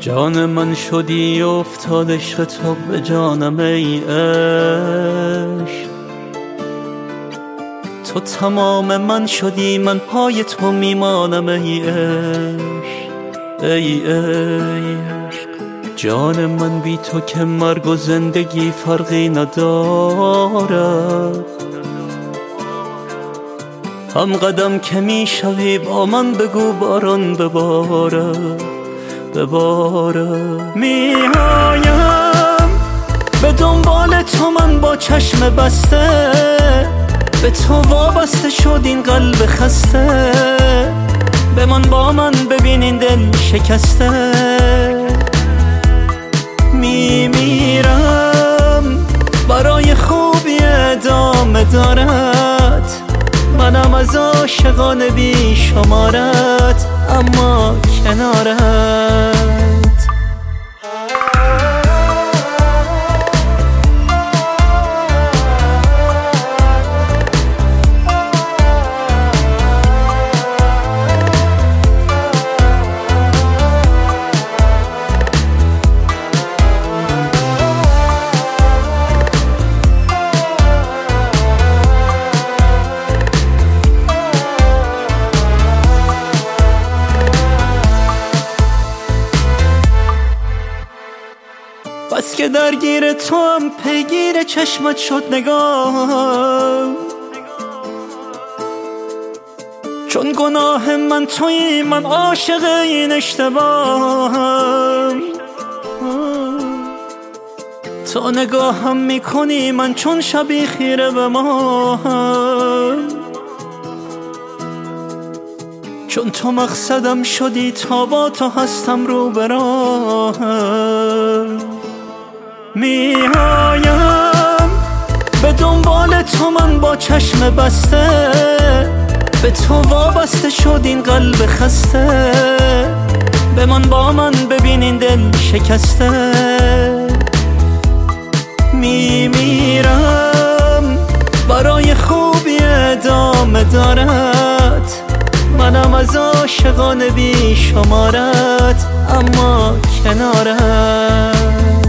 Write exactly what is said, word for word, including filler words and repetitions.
جان من شدی افتاد عشق تو به جانم ای عشق، تو تمام من شدی من پای تو میمانم ای عشق ای عشق. جان من بی تو که مرگ و زندگی فرقی ندارد، هم قدم که میشوی با من بگو باران ببارد ببارد. میایم به دنبال تو من با چشم بسته، به تو وابسته شد این قلب خسته، به من با من ببین این دل شکسته. میمیرم برای خوبی ادامه دارد، منم از عاشقان بی شمارت اما کنارت. بس که درگیر تو هم پیگیر چشمت شد نگاه، چون گناه من تویی من عاشق این اشتباهم. تو نگاهم میکنی من چون شبی خیره به ماهم، چون تو مقصدم شدی تا با تو هستم رو به راهم. میایم به دنبال تو من با چشم بسته، به تو وابسته شد این قلب خسته، به من با من ببین این دل شکسته. میمیرم برای خوبی ادامه دارد، منم از عاشقان بی شمارت اما کنارت.